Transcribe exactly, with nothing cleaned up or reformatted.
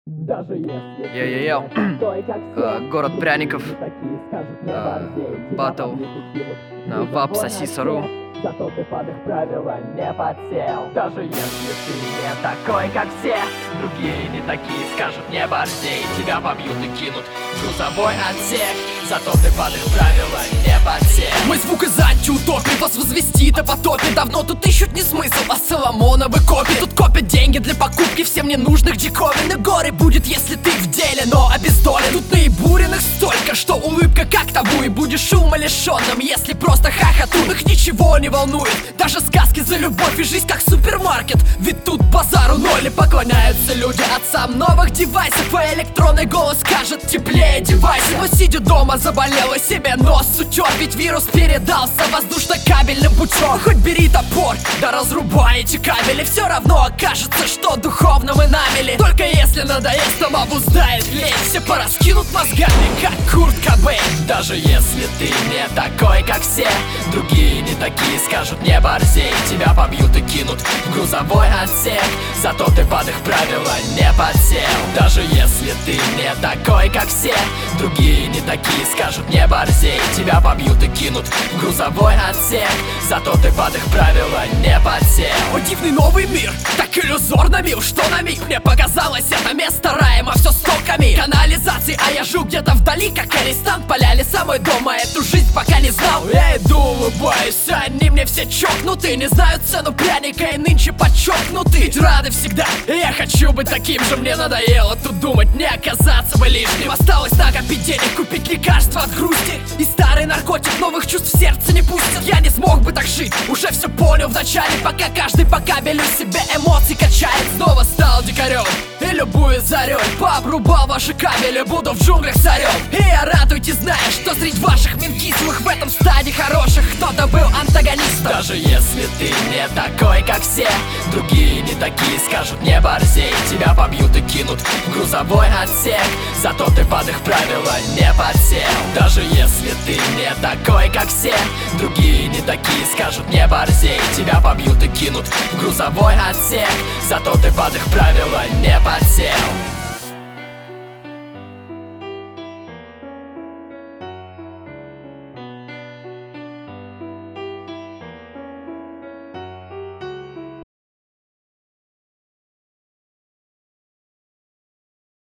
Даже если Йо-йо-йо. Э, город пряников. Э, Батл на вап соси сору. Зато ты под их правила не подсел. Даже если ты не такой, как все, другие не такие скажут: не борзей. Тебя побьют и кинут в грузовой отсек. Зато ты под их правила не подсел. Мой звук из антиутопии вас возвестит о потопе. Давно тут ищут не смысл, а Соломоновы копии. Тут копят деньги для покупки всем ненужных диковин. И горе будет, если ты в деле, но обездолен. Тут наибуренных столько, что улыбка как табу. И будешь умалишенным, если просто хохотун. Их ничего не волнует, даже сказки за любовь и жизнь как супермаркет. Ведь тут базару ноль и поклоняются люди отцам новых девайсов. А электронный голос скажет: теплее девайсы. Но сидя дома заболела, себе нос сутер. Ведь вирус передался воздушно-кабельным путем. Хоть бери топор, да разрубай эти кабели, все равно окажется, что духовно мы намели. Только если надоест, там обуздает лень. Все пораскинут мозгами, как Курт Кобейн. Даже если ты не такой, как все, другие не такие скажут: не борзей. Тебя побьют и кинут в грузовой отсек. Зато ты под их правила не подсел. Даже если ты не такой, как все, другие не такие скажут: не борзей. Тебя побьют и кинут в грузовой отсек. Зато ты под их правила не подсел. О, дивный новый мир, так иллюзорно мил, что на миг мне показалось это место раем, а все стоками канализации. А я жил где-то вдали, как арестант. Поля леса, мой дом, а эту жизнь пока не знал. Я иду, улыбаюсь, они мне все чокнуты. Не знают цену пряника и нынче подчеркнуты. Ведь рады всегда, и я хочу быть таким же. Мне надоело тут думать, не оказаться бы лишним. Осталось накопить денег, купить лекарства от грусти. И старый наркотик новых чувств в сердце не пустит. Я не смог бы так жить, уже все понял вначале. Пока каждый по кабелю себе эмоций качает. Снова стал дикарем и любую зарей пообрубал ваши кабели, буду в джунглях царем. И я радуйте, зная, что среди ваших минкислых в этом стаде хороших кто-то был антагонистом. Даже если ты не такой, как все, другие не такие скажут: не борзей. Тебя побьют и кинут в грузовой отсек. Зато ты под их правила не подсел. Даже если ты не такой, как все, другие не такие скажут: не борзей. Тебя побьют и кинут в грузовой отсек. Зато ты под их правила не подсел.